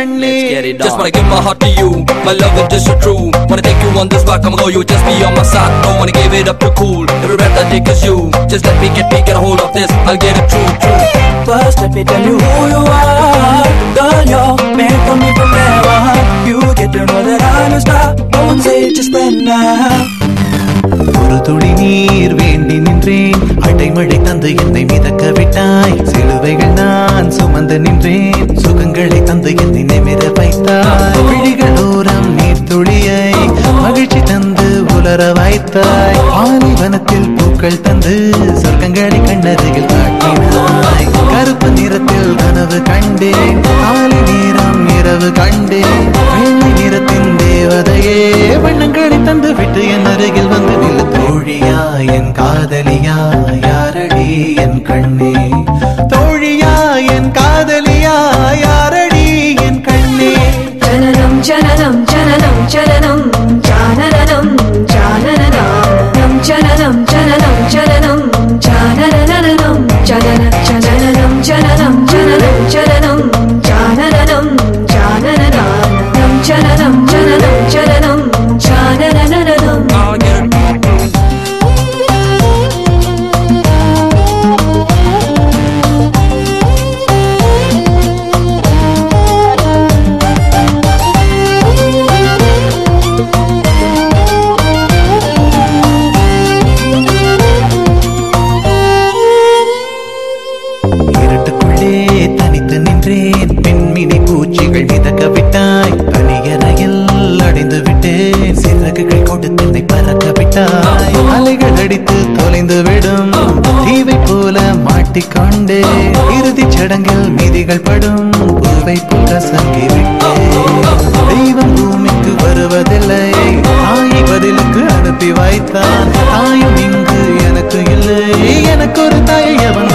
கண்ணே. Just wanna give my heart to you, my love is just so true. Wanna take you on this rock, I'ma go, you just be on my side. Don't wanna give it up too cool, every breath I take is you. Just let me get a hold of this, I'll get it true. First let me tell you who you are. Girl, you're made for me forever. You get to know that I'm a star. Don't say it, just when now. ஒரு துளி நீர் வேண்டி நின்றேன், அடைமழை தந்து என்னை மிதக்க விட்டாய். சிலுவைகள் நான் சுமந்து நின்றேன், சுகங்களை தந்து என்னை நிமிர வைத்தாய். விழிகள் ஓரம் நீர் துளியை மகிழ்ச்சி தந்து உலர வைத்தாய். பாலைவனத்தில் பூக்கள் தந்து சொர்க்கங்களை கண்ணருகில் காட்டினாய். கருப்பு நிறத்தில் கனவு கண்டேன், காலை நேரம் இரவு கண்டேன். வெள்ளை நிறத்தின் தேவதையே வண்ணங்களை தந்து விட்டு என் அருகில் வந்து நில்லு. தோழியா என் காதலியா யாரடி என் கண்ணே, தோழியா என் காதலியா யாரடி என் கண்ணே. ஜனனம் ஜனனம் ஜனனம் ஜனனம் ஜானனம் ஜானனம் ஜனனம் ஜனனம் ஜனனம் ஜானனம் ஜனன ஜனனம் ஜனனம் ஜனனம் ஜனனம் ஜானனம் ஜானனம் ஜனனம் ஜனனம் ஜனனம் ஜானனம். தனித்து நின்றேன், பெண்மினி பூச்சிகள் மிதக்க விட்டாய். பனியறையில் அடைந்து விட்டேன், சிறகுகள் கொடுத்து என்னை பறக்க விட்டாய். அலைகள் அடித்து தொலைந்து விடும் தீவை போல மாட்டிக்கொண்டே, இறுதிச் சடங்கில் மீதிகள் படும் பூவை போல சங்கி விட்டேன். தெய்வம் பூமிக்கு வருவதில்லை, தாயை பதிலுக்கு அனுப்பி வைத்தான். தாயும் இங்கு எனக்கு இல்லை, எனக்கு ஒரு தாயை அவன்